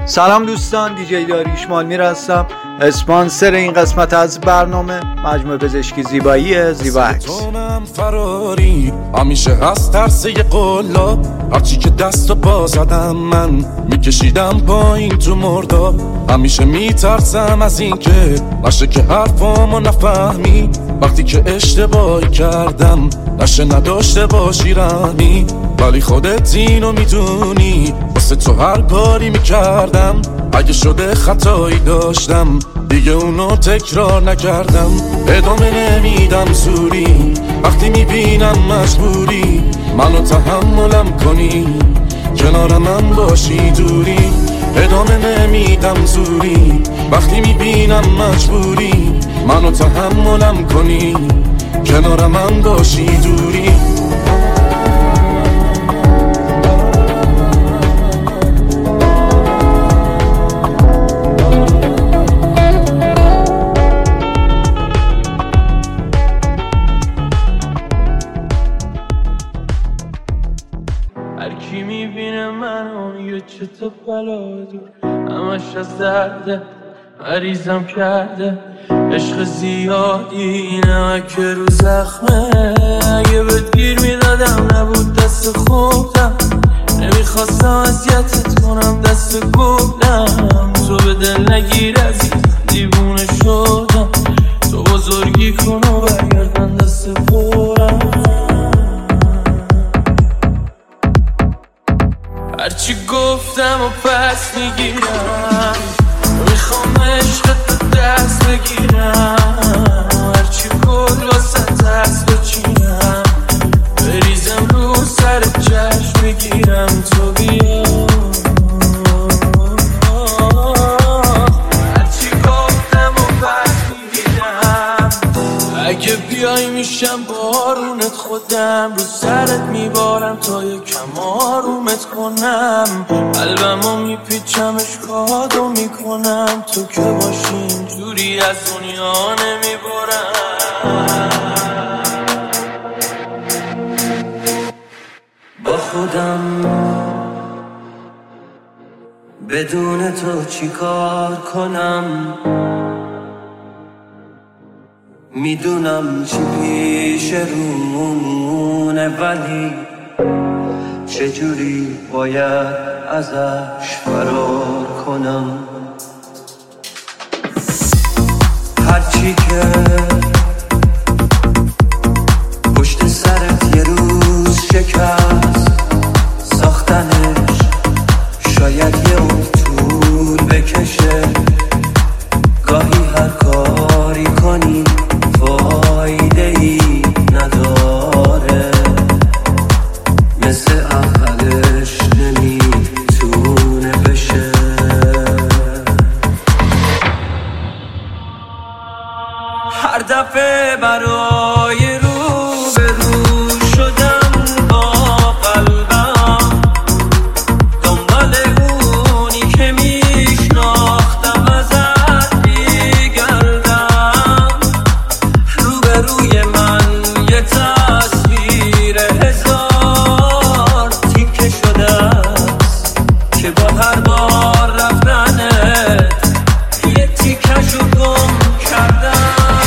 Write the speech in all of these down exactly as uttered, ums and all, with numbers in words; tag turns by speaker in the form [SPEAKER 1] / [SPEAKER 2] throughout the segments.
[SPEAKER 1] سلام دوستان، دیجی داریوش مالمیر هستم، اسپانسر این قسمت از برنامه مجموعه پزشکی زیبایی زیباکس.
[SPEAKER 2] فراری همیشه هست ترس یه قلاب، هرچی که دست و پا زدم من میکشیدم پایین تو مرداب. همیشه میترسم از این که نشه که حرفامو نفهمی، وقتی که اشتباهی کردم نشه نداشته باشی رحمی. ولی خودت اینو میدونی، واسه تو هر کاری میکردم، اگه شده خطایی داشتم دیگه اونو تکرار نکردم. ادامه نمیدم زوری، وقتی میبینم مجبوری منو تحملم کنی، کنار من باشی دوری. ادامه نمیدم زوری، وقتی میبینم مجبوری منو تحملم کنی، کنار من باشی دوری.
[SPEAKER 3] هرکی میبینه منو میگه چطور بلا دور، همش از درده مریضم کرده. عشق زیادی نمک رو زخمه، اگه بهت گیر میدادم نبود دست خودم، نمیخواستم اذیتت کنم دست گفتم. تو به دل نگیر عزیز دیوونه شدم، تو بزرگی کن و برگردن دست پرم. هرچی گفتم و پس میگیرم، میخوام عشقت رو دست بگیرم، هرچی گل واسه دست بچینم، بریزم رو سر چشم بگیرم تو بیا. هرچی گفتم و پس میگیرم، اگه بیای میشم بارونت خودم، رو سرت میبارم تا یکم آرومت کنم، قلبمو میپیچمش کادو میکنم، تو که باشین جوری از دنیا نمیبرم. با خودم بدون تو چی کار کنم، میدونم چی پیش رونه، ولی چجوری باید ازش فرار کنم. هرچی که پشت سرت یه روز شکست ساختنش، شاید یه اون طول بکشه، گاهی هر کاری کنی فایده ای نداره، مثل اولش نمیتونه بشه. هر دفعه برای رو به رو شدم با قلبم، دنبال اونی که میشناختم ازت میگردم، روبروی من یه تصویر هزار تیکه شده است که با هر بار رفتنت یه تیکشو گم کردم.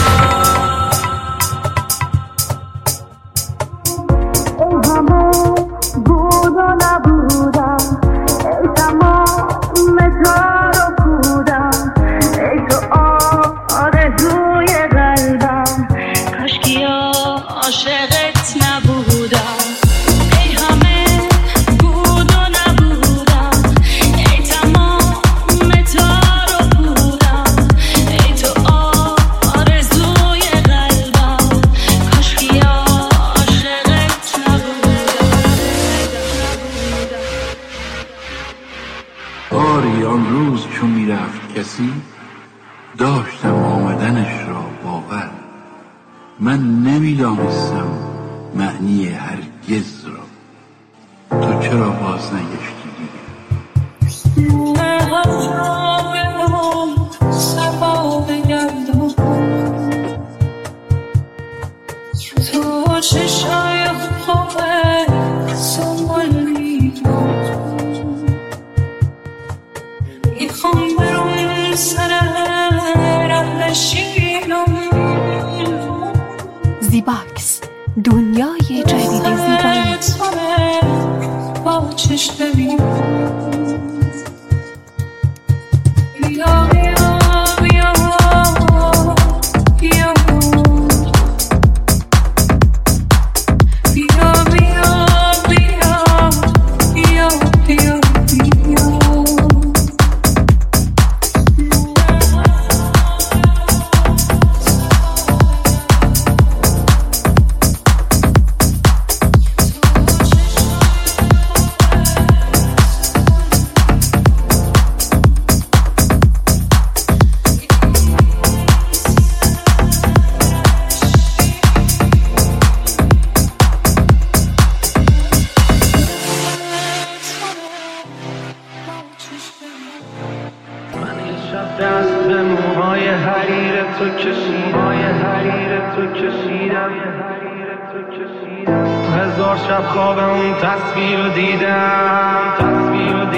[SPEAKER 4] باری آن روز چون میرفت کسی، داشتم آمدنش را باور، من نمیدانستم معنی هرگز را، تو چرا باز نگشتی دیگه؟ تو چشای خوبه سنبولی میخوام برون سر راه شیرم.
[SPEAKER 5] زیباکس، دنیای جدید زیبایی.
[SPEAKER 4] با چشم ببین بیا بیا بیا بیا بیا بیا بیا بیا بیا
[SPEAKER 3] دست به موهای حریر تو کشیدم، هزار شب خواب اون تصویر رو دیدم، تصویر رو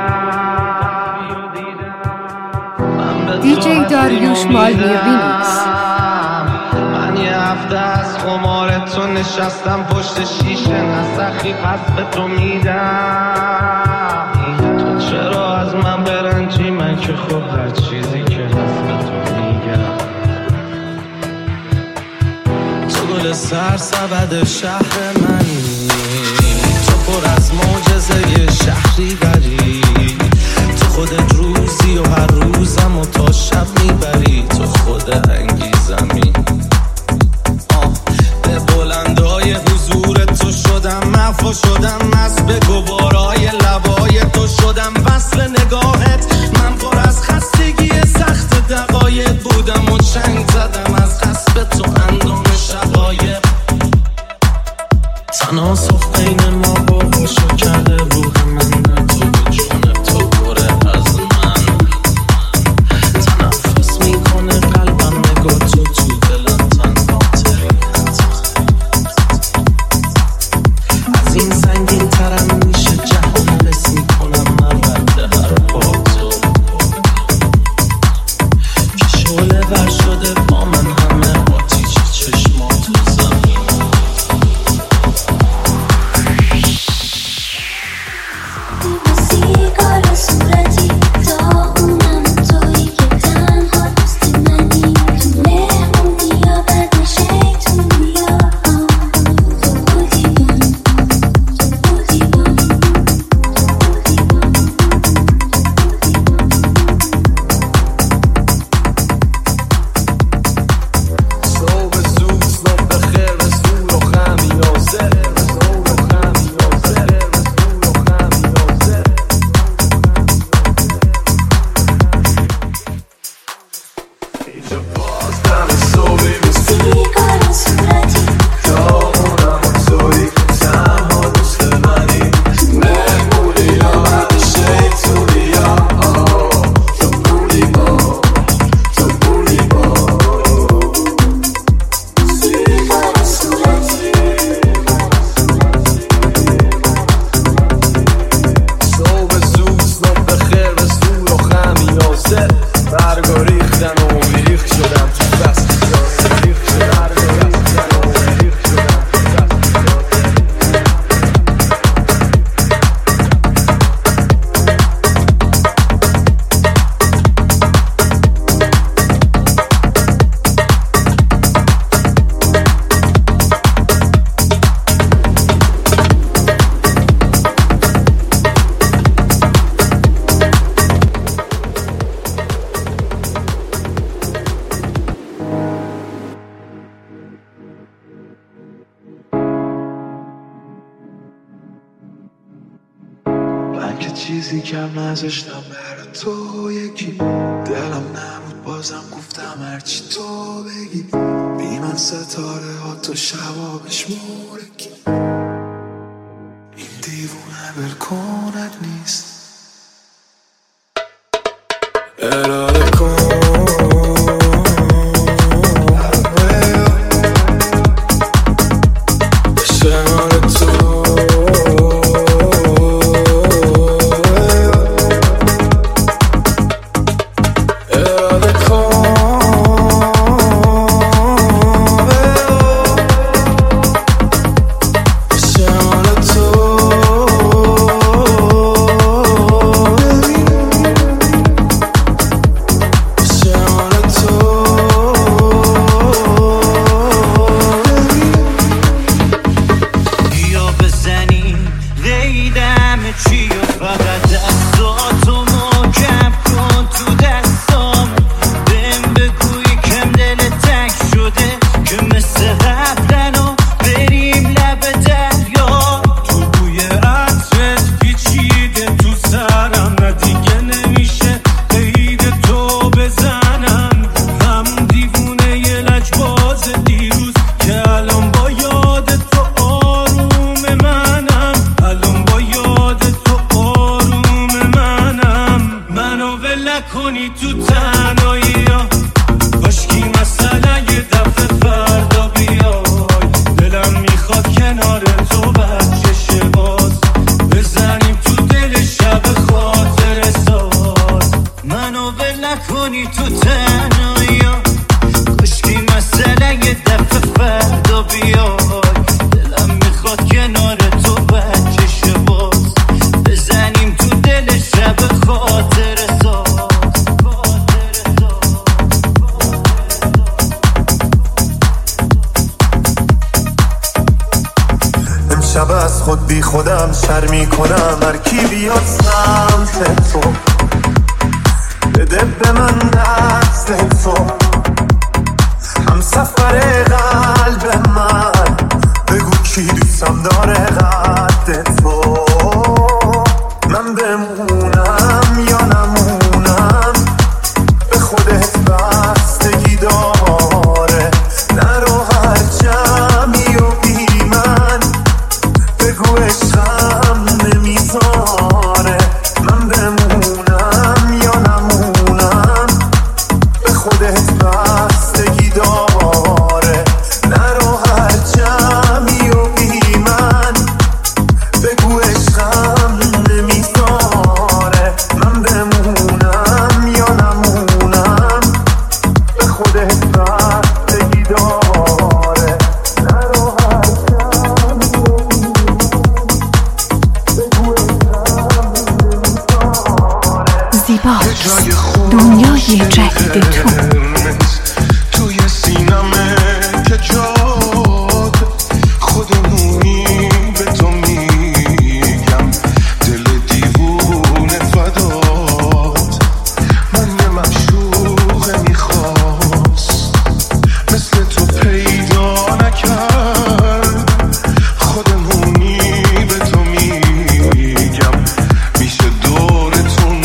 [SPEAKER 3] دیدم.
[SPEAKER 5] دیجی داریوش مالمی ریمیکس.
[SPEAKER 3] من یه هفته از خمار تو نشستم پشت شیشه، نسخی پس به تو میدم. تو چرا از من برنجی؟ من که خب هر چیزی که هست به تو میگم. تو گل سر سبد شهر منی، تو پر از معجزه شهری بری، تو خودت روزی و هر روزم و تا شب میبری، تو خود انگیزمی. به بلندای حضور تو شدم محو شدم، مست به گوارای لبای تو شدم، وصل نگاهت من پر از خستگی سخت دقایق بودم و چنگ زدم از قصب تو اندام شقایق. تناسخ بین ما باهاشو کرده روح من، نه تو به جون تو بره از من. تنفس میکنه قلبم نگاه تو تو دلم تنها ترینت. از این زنگین ترم میشه جهان، حس میکنم من رد هر با تو که شعله ور شده با من همه آتیش چشمات تو زمین.
[SPEAKER 6] سیگار صورتی تا اونم تویی که تنها دوست منی، تو مهمونی یا بد شیطونی یا تو بودی من، تو بودی من،
[SPEAKER 3] صبح زود صبح بخیر رسول و خمیازه، رسول و خمیازه، رسول و خمیازه. اینجا باز دم صبحی مثل
[SPEAKER 6] سیگار صورتی
[SPEAKER 3] تا اونم تویی که تنها دوست منی، مهمونی یا بعد شیطونی یا تو بودی با، تو بودی با.
[SPEAKER 6] سیگار صورتی
[SPEAKER 3] صبح زود صبح بخیر رسول و خمیازه، برگا ریختن و ریخت شدم تو فصل تازه، ریخت شدم برگا ریختن و ریخت شدم تو فصل من که چیزی کم نذاشتم برای تو، یکی دلم نبود بازم گفتم هرچی تو بگی. بی من ستاره ها تو شبابش مورکی، این دیوونه بلکنت نیست. اراده کن شمال تو
[SPEAKER 7] نکنی تو تنهایی ها، کاشکی مثلا یه دفعه فردا بیای، دلم میخواد کنار تو بچه باز بزنیم تو دل شب خاطر ساز. منو ول نکنی تو تنهایی ها، کاشکی مثلا یه دفعه فردا بیای، دلم میخواد کنار تو بچه باز بزنیم تو دل شب خاطر ساز.
[SPEAKER 8] امشب از خود بی خودم شرمی کنم، هر کی بیاد سمت تو بده به من دست تو، هم سفر قلب من بگو کی دوستم داره قد تو، من بمونم یا نمونم به خودت بستگی داره، نرو هر جمعی و بی من بگو عشقم نمیذاره، من بمونم یا نمونم به خودت بستگی داره، نرو هر جمعی و بی من بگو عشقم نمیذاره، من بمونم یا نمونم به خودت بستگی داره، نرو هر جمعی و بی من بگو عشقم نمیذاره.
[SPEAKER 5] زیباست دنیای جدید تو.
[SPEAKER 8] توی سینمه که جاد خودمونی به تو میگم، دل دیوونه فدات، من یه معشوقه میخواست مثل تو پیدا نکرد، خودمونی به تو میگم، میشه دورتون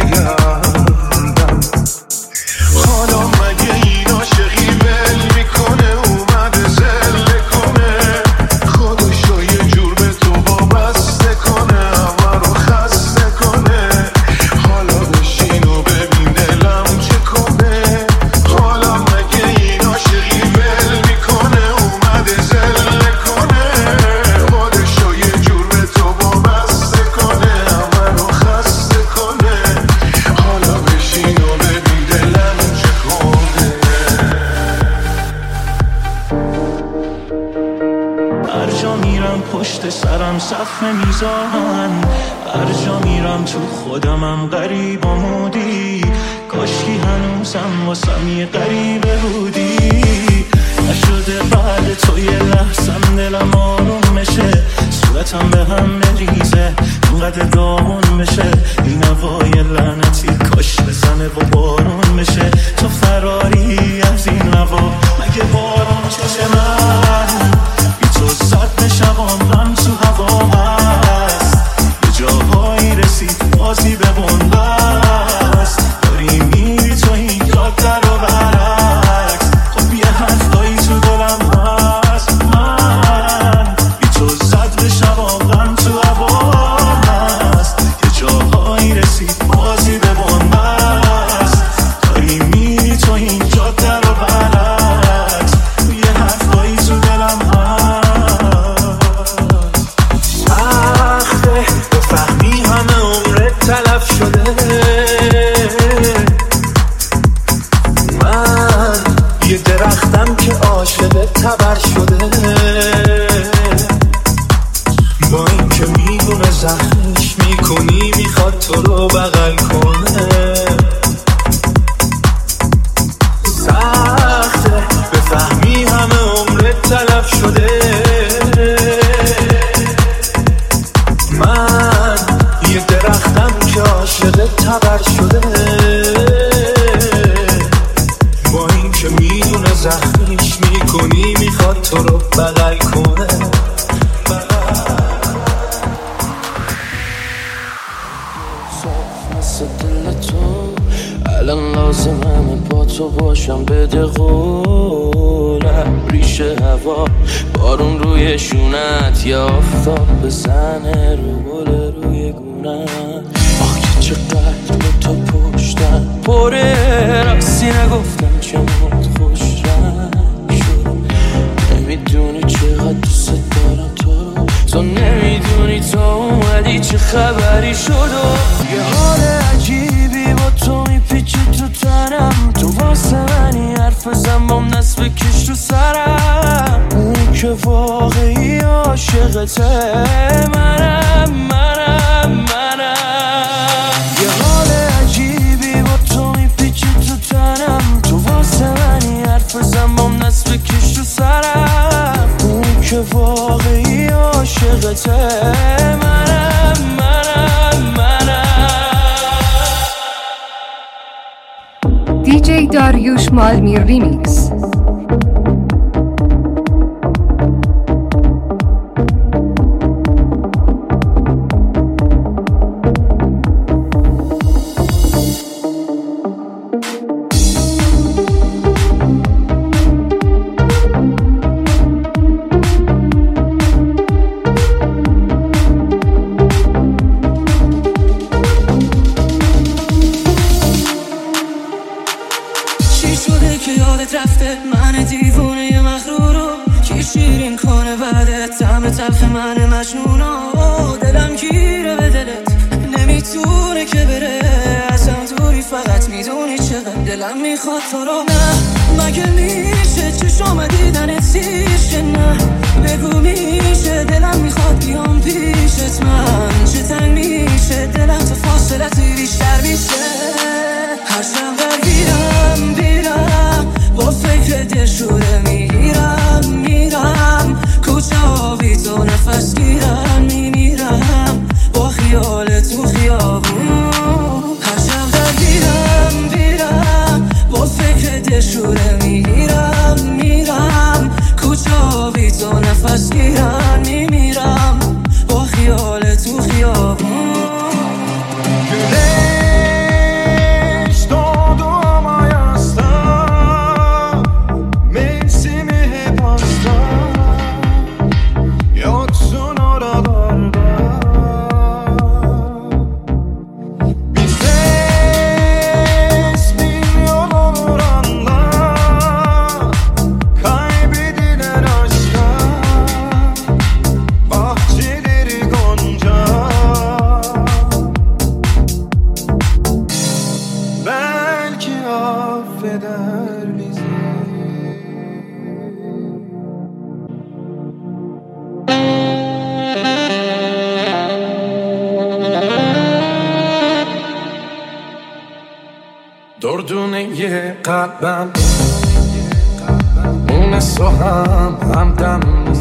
[SPEAKER 8] بگردم. حالا مگه این عاشقی ول میکنه اومده زله کنه، خودشو یه جور به تو وابسته کنه، همه رو خسته کنه، حالا بشین و ببین دلم چه کنه. حالا مگه این عاشقی ول میکنه اومده زله کنه، خودشو یه جور به تو وابسته کنه، همه رو خسته کنه، حالا بشین و ببین دلم چه کنه.
[SPEAKER 7] هر جا میرم پشت سرم صف میزان، هر جا میرم تو خودمم غریب و مودی، کاشکی هنوزم واسم یه غریبه بودی، نشده بعد تو یه لحظم دلم آروم بشه، صورتم به هم بریزه اینقدر داغون بشه، این هوای لعنتی کاش بزنه و بارون بشه، تو فراری از این هوا مگه بارون چشه، من بی تو سطح شبام غم تو هوا هست، به جاهایی رسید بازی به بنبست، داری میری تو این جاده رو برعکس، خب یه حرفایی تو دلم هست، من بی تو سطح شبام غم تو هوا هست، یه جاهایی رسید بازی به بنبست، داری میری تو این جاده رو برعکس، یه حرفایی تو دلم هست.
[SPEAKER 8] سخته بفهمی همه عمرت تلف شده، من یه درختم که عاشق تبر شده، با این که میدونه زخمش میکنی میخواد تو رو بغل کنه. سخته بفهمی همه عمرت تلف شده، من یه درختم که عاشق تبر شده، با این که میدونه زخمیش میکنی میخواد تو رو بغل کنه.
[SPEAKER 3] مثل دل تو الان لازم همه با تو باشم، بده قولم ریشه هوا بارون روی شونت یا آفتاب بزنه رو گل روی گونت، آخ که چقدر به تو پشتم عاشقته منم منم منم یه حال عجیبی با تو میپیچی تو تنم تو واسه منی حرف زنبام دست بکش رو سرم اون که واقعی عاشقته منم منم منم
[SPEAKER 5] دیجی داریوش مالمیر ریمیکس.
[SPEAKER 9] رفته من دیوونه مغرورو کی شیرین کنه بعدت طعم تلخ من مجنونو دلم گیره به دلت نمیتونه که بره ازم دوری فقط میدونی چقدر دلم میخواد تو رو نه مگه میشه چشم دیدنت سیشه نه بگو میشه دلم میخواد بیام پیشت من چه تنگ میشه دلم تو فاصلتی بیشتر میشه هر شب برگیرم بیرم با فکر دلشوره میگیرم میرم کوچه ها بی تو نفس گیرم میمیرم با خیال تو خیابون هر شب درگیرم بیرم با فکر دلشوره میگیرم میرم کوچه ها بی تو نفس گیرم میمیرم با خیال تو خیابون
[SPEAKER 2] دردونه قلبم مونس و هم همدم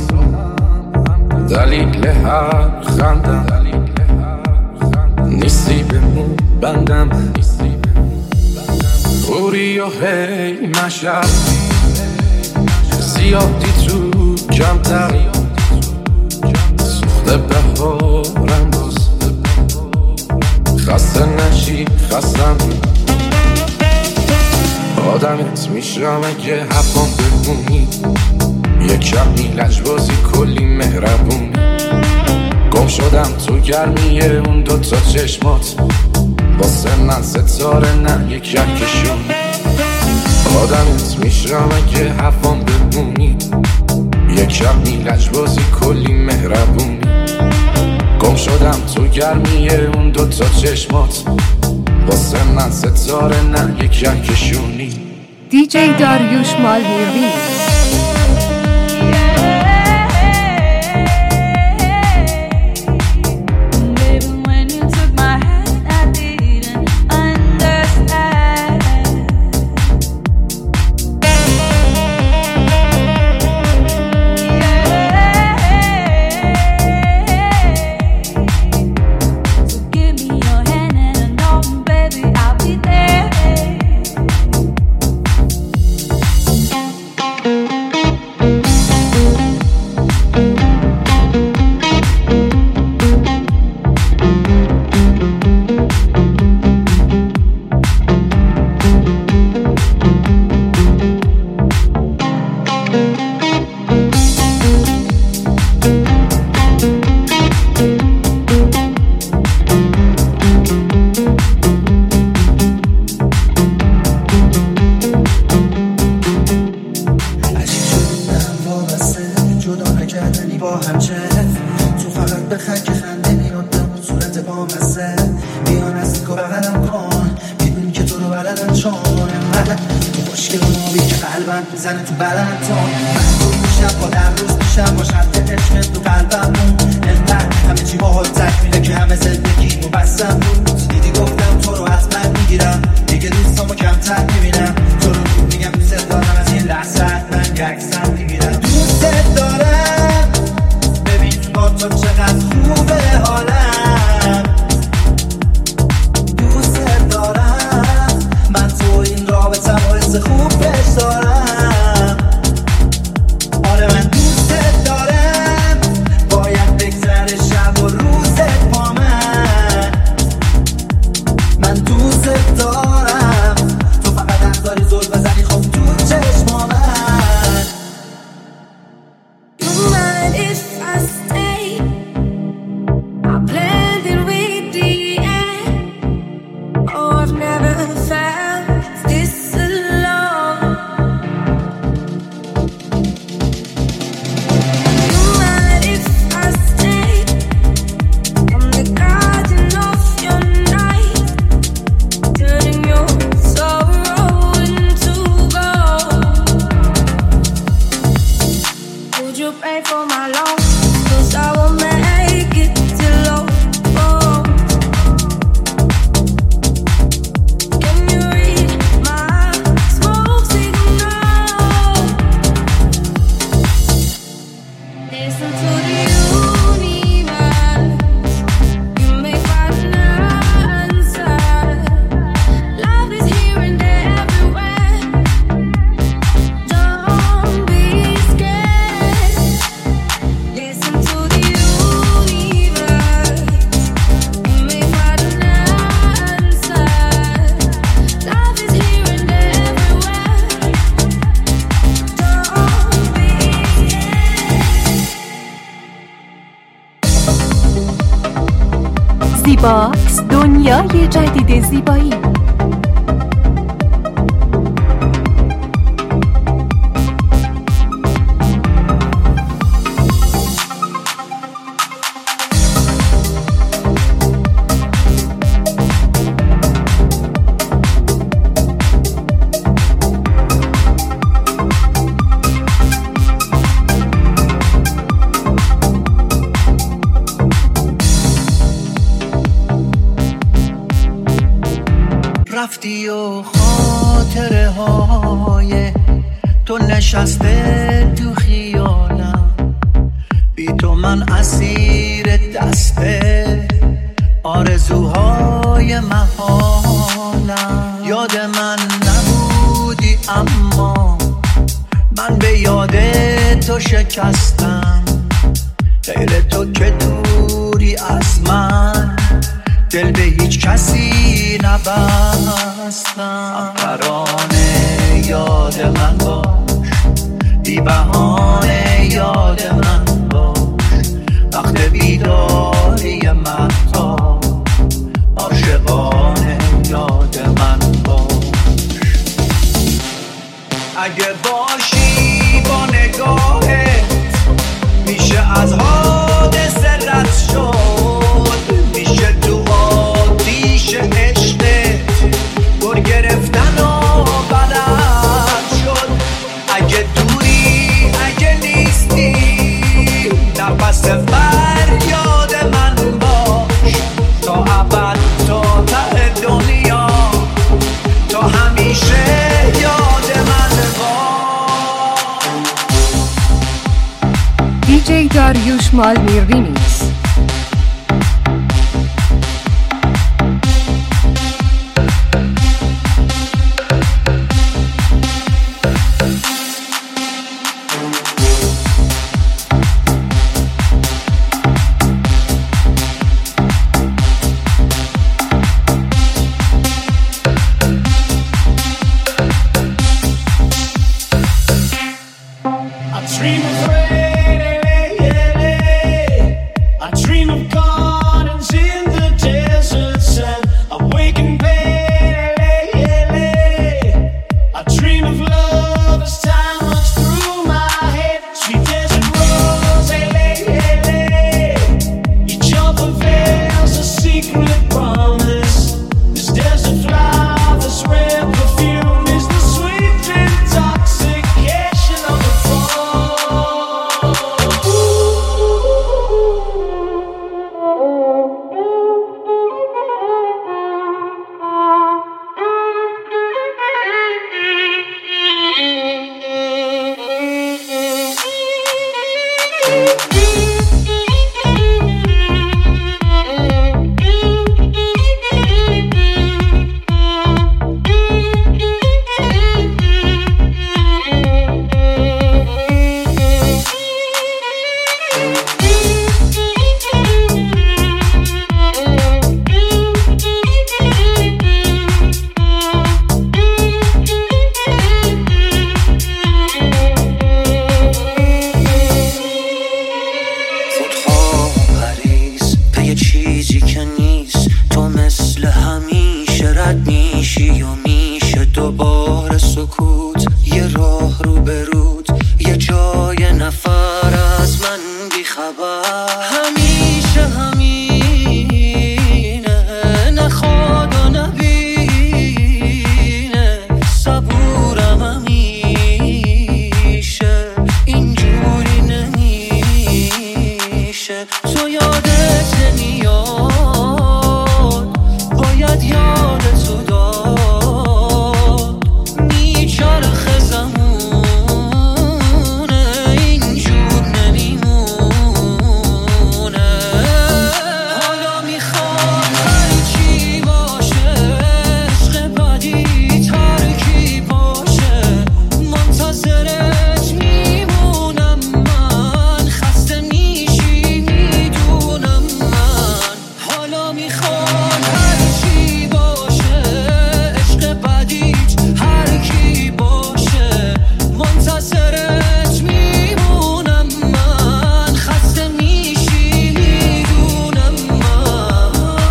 [SPEAKER 2] دلیل هر خندم نیستی به مو بندم خوری و هی مشب زیادی تو کمتر سوخته بهارم باز خسته نشی خستم آدمت میشم اگه حفام بمونی یک کمی لجبازی کلی مهربونی گم شدم تو گرمیه اون دوتا چشمات واسه من ستاره نه یک کهکشون آدمت میشم اگه حفام بمونی یک کمی لجبازی کلی مهربونی گم شدم تو گرمیه اون دوتا چشمات واسه من ستاره نه یک کهکشونی
[SPEAKER 5] دیجی داریوش مالمیر ریمیکس.
[SPEAKER 10] زنه تو بدن تو من روز میشم با در روز میشم با شرط عشق تو قلبم
[SPEAKER 8] بستم بود دیدی گفتم تو رو حتما میگیرم دیگه دوستامو کمتر میبینم تو رو میگم دوست دارم از این لحظه من یکسم میگیرم دوست دارم ببین با تو چقدر خوبه حالم دوست دارم من تو این رابطه و حس خوب بهش دارم آره من دوست دارم باید بگذره شب و روزت با من من دوست دارم تو فقط هم داری زل بزنی خب تو چشم من
[SPEAKER 4] You mind if I stay? I planned it with the end. Oh, I've never felt this alone. You mind if I stay? I'm the garden of your night, turning your sorrow into gold. Would you pay for my loan? 'Cause I will make it till oh. Can you read my smoke signal? Listen to the universe. You may find an answer. Love is here and there everywhere. Don't be scared. Listen to the universe. You may find an answer. Love is here and there everywhere. Don't be scared.
[SPEAKER 5] زیباکس دنیای جدید زیبایی.
[SPEAKER 8] رفتی و خاطره های تو نشسته تو خیالم بی تو من اسیر دست آرزوهای محالم یاد من نبودی اما من به یاد تو شکستم غیر تو که دوری از من دل به هیچ کسی نبستم پرانه یاد من باش بی بهانه یاد من باش وقت بیداری مهتاب عاشقانه یاد من باش اگه باشی با نگاهت میشه از حادثه رد شد میشه تو آتیش عشقت گر گرفتن و بلد شد اگه دوری اگه نیستی نفس فریاد من باش تا ابد تا ته دنیا تا همیشه یاد من باش.
[SPEAKER 5] دیجی داریوش مالمیر ریمیکس.
[SPEAKER 8] Dream of rain,
[SPEAKER 9] رد میشی و میشه دوباره سکوت، یه راه رو برود، یه جای نفر از من بی خبر. همیشه همینه، نخواد و نبینه، صبورم همیشه، اینجوری نمیشه. تو یادت نمیاد، باید یادتو داد، میچرخه زمونه، اینجور نمیمونه. حالا میخوام هر چی باشه، عشق بعدی ترکی باشه، منتظرت میمونم من، خسته میشی میدونم من. حالا میخوام هر چی باشه، عشق بعدیت هر کی باشه، منتظرت میمونم من، خسته میشی میدونم من.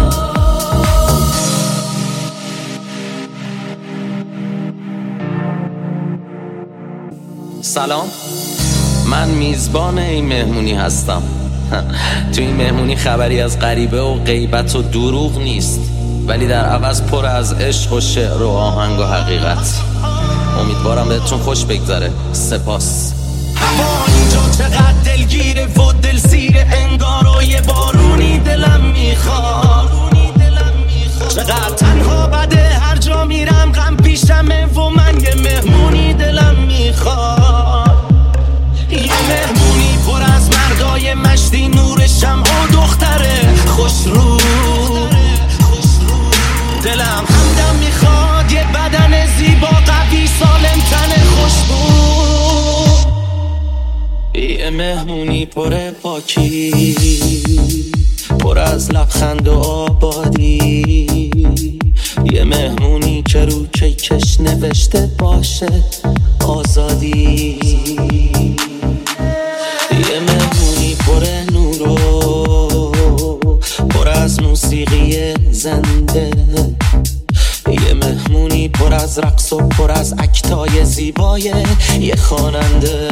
[SPEAKER 10] سلام، من میزبان این مهمونی هستم. تو این مهمونی خبری از غریبه و غیبت و دروغ نیست، ولی در عوض پر از عشق و شعر و آهنگ و حقیقت. امیدوارم بهتون خوش بگذره. سپاس.
[SPEAKER 7] هوا اینجا چقدر دلگیره و دل سیره، انگار و یه بارونی دلم میخواد. چقدر تنها بده، هر جا میرم غم پیشمه و من یه مهمونی دلم میخواد. یه مهمونی پر از مردای مشتی، نور شمع و دختره خوش رو. دلم همدم میخواد، یه بدن زیبا قوی سالم تن خوشبو.
[SPEAKER 10] یه مهمونی پر پاکی، پر از لبخند و آبادی، یه مهمونی که رو کیکش نوشته باشه آزادی. یه مهمونی پر نور و پر از موسیقی زنده، یه مهمونی پر از رقص و پر از اکتای زیبای یه خواننده.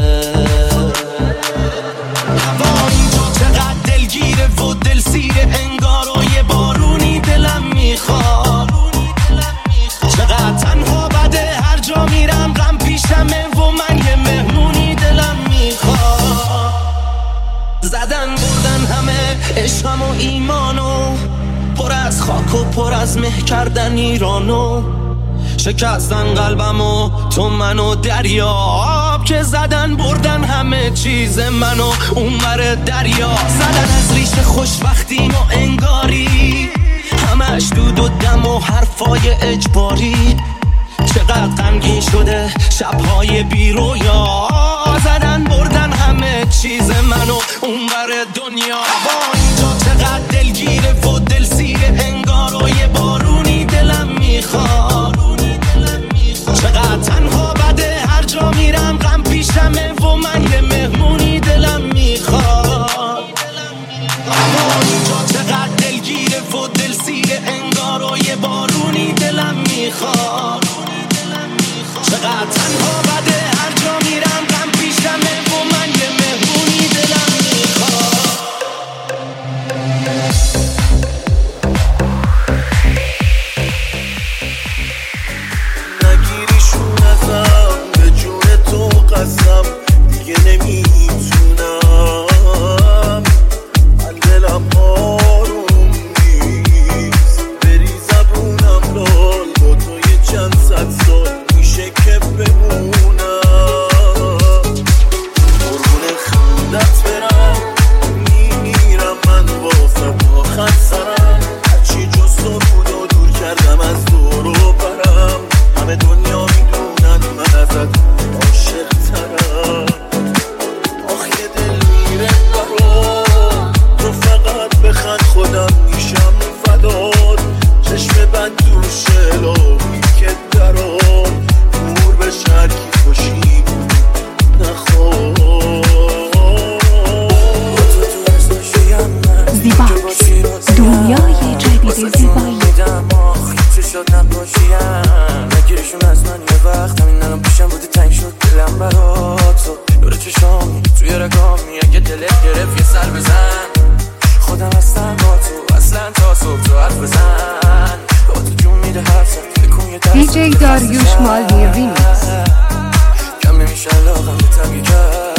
[SPEAKER 7] هوا اینجا چقدر دلگیره و دل سیره، انگار و یه بارونی دلم میخواد. چقدر تنها بده، هر جا میرم غم پیشمه و من یه مهمونی دلم میخواد. زدن بردن همه عشقم و ایمانو، پر از خاک و پر از مه کردن ایرانو. شکستن قلبمو تو منو دریاب، که زدن بردن همه چیز منو اونور دریا. زدن از ریش خوشبختیم و انگاری، همش دود و دم و حرفای اجباری. چقدر غمگین شده شبهای بیرویا، زدن بردن همه چیز منو اونور دنیا. هوا اینجا چقدر دلگیره و دل سیره، انگار و یه بارونی دلم میخواد. چقدر تنها بده، هر جا میرم غم پیشمه و من یه مهمونی دلم میخواد. هوا اینجا چقدر دلگیره و دل سیره، انگار و یه بارونی دلم میخواد. چقدر تنها بده، هر جا میرم غم پیشمه و من یه مهمونی دلم میخواد.
[SPEAKER 11] نگیریشون ازم، به جون تو قسم دیگه نمیتونم. من دلم آروم نیست، بری زبونم لال با تو یه چند صد سال میشه که بمونم.
[SPEAKER 12] خوشیم نگیرشون از من یه وقت همین الان پیشم بودی تنگ شد دلم برات تو دور چشام توی رگامی اگه دلت گرفت یه سر بزن خودم هستم با تو اصلا تا صبح تو حرف بزن با تو جون میده حرفت بکن یه دست
[SPEAKER 5] دی جی داریوش مالنی ریمیکس
[SPEAKER 12] کم نمیشه علاقم به تبیه کرد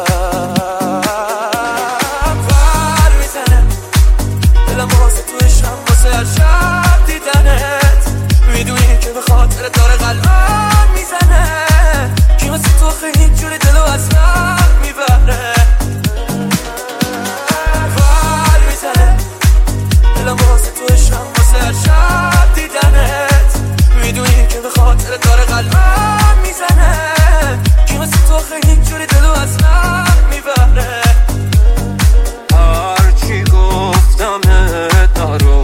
[SPEAKER 12] پر میزنه دلم واسه تو عشقم واسه هر شب دیدنت میدونی که به خاطر داره قلبم میزنه کی واسه تو خیلی جوری دلو از من میبره پر میزنه دلم واسه تو عشقم واسه هر شب دیدنت میدونی که به خاطر داره قلبم میزنه کی واسه تو خیلی جوری دلو از من میبره
[SPEAKER 13] هرچی گفتم دارو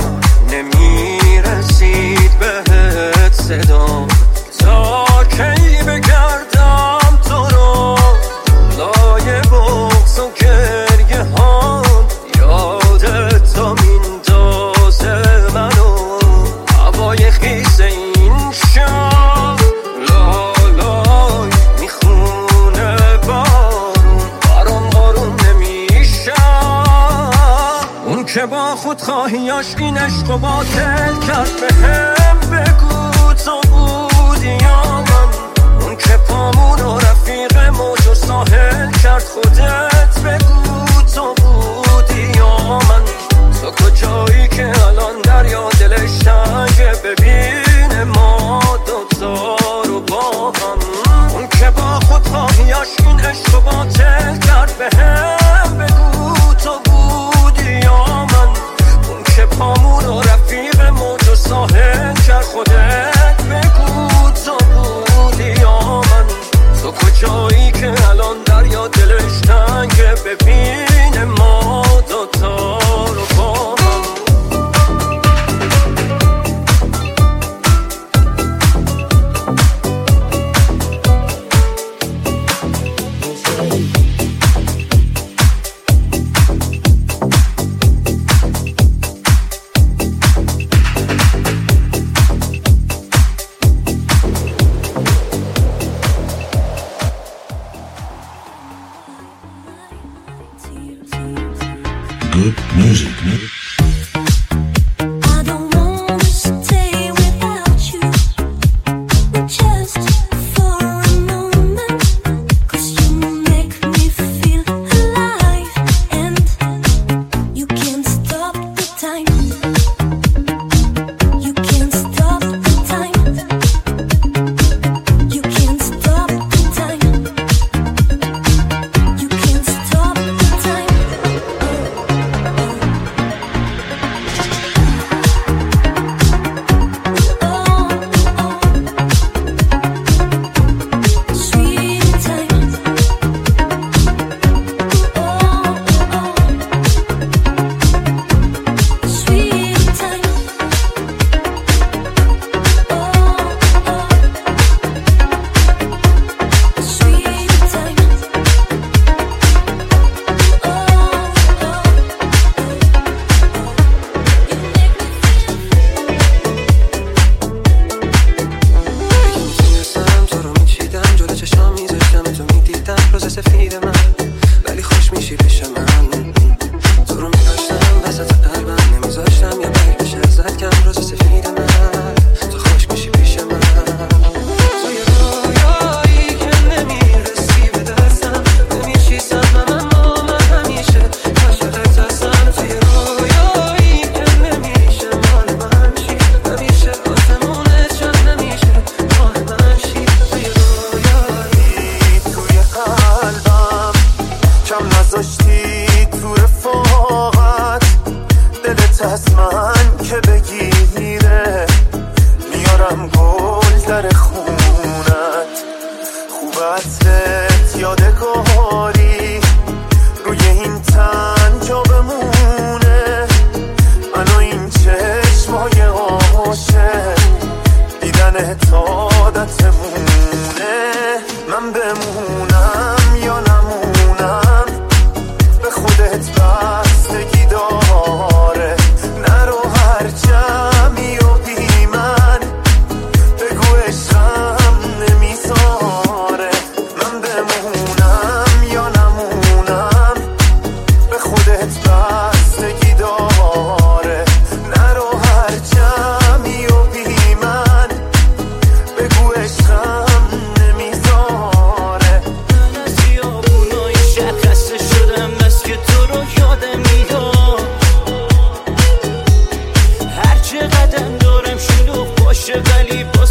[SPEAKER 13] نمیرسید بهت صدام تا کی بگردم تو رو لای بغض و گریه ها یادت تا میندازه منو هوای خیس این شب لالای میخونه بارون برام بارون نمیشم اون که با خود خواهیاش این عشق و باطل کرد به هم بگو تو بودی یا من اون که پامون و رفیق موج و ساحل کرد خودت بگو تو بودی یا من تو کجایی که الان دریا دلش تنگه ببینه ما دوتا رو با هم اون که با خود خواهیاش این عشق و باطل کرد به هم بگو تو بودی یا من اون که پامون و رفیق موج و ساحل کرد خودت بگو تو بودی یا من تو کجایی که الان دریا دلش تنگه ببینه ما دوتا رو با هم
[SPEAKER 14] Good music, man.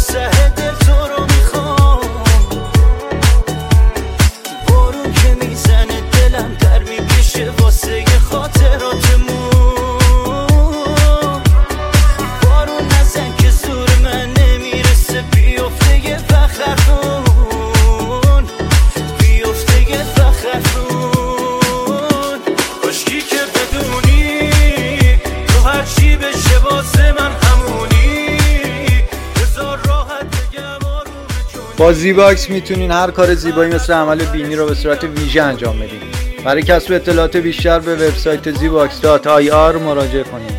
[SPEAKER 8] ته دل تو رو میخوام. بارون که میزنه دلم در میکشه واسه خاطراتمون. بارون نزن که زور من نمیرسه بیفته یه فخرتون، بیفته یه فخرتون. کاشکی که بدونی تو هرچی بشه واسه من همونی. بذار راحت بگم آرومه.
[SPEAKER 1] با زیباکس میتونین هر کار زیبایی مثل عمل بینی رو به صورت ویژه انجام بدین. برای کسب اطلاعات بیشتر به وبسایت زیباکس دات آی آر مراجعه کنید.